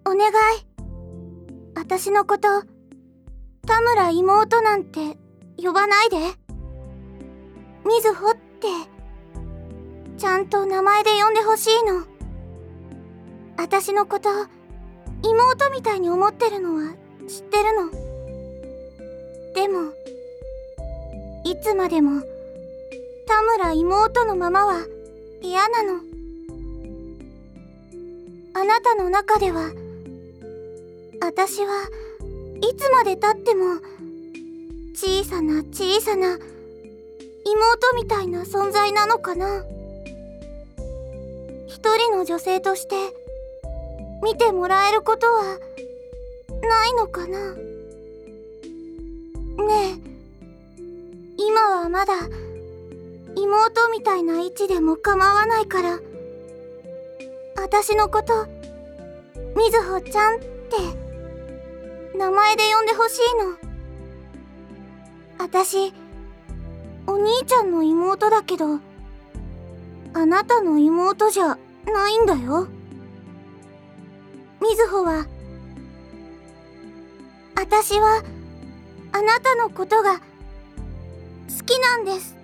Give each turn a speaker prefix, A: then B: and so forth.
A: お願い。私のこと田村妹なんて呼ばないで。みずほってちゃんと名前で呼んでほしいの。私のこと妹みたいに思ってるのは知ってるの。でもいつまでも田村妹のままは嫌なの。あなたの中では私はいつまで経っても小さな小さな妹みたいな存在なのかな。一人の女性として見てもらえることはないのかな。ねえ、今はまだ妹みたいな位置でも構わないから、私のことみずほちゃんって名前で呼んでほしいの。私お兄ちゃんの妹だけど、あなたの妹じゃないんだよ。みずほは、私はあなたのことが好きなんです。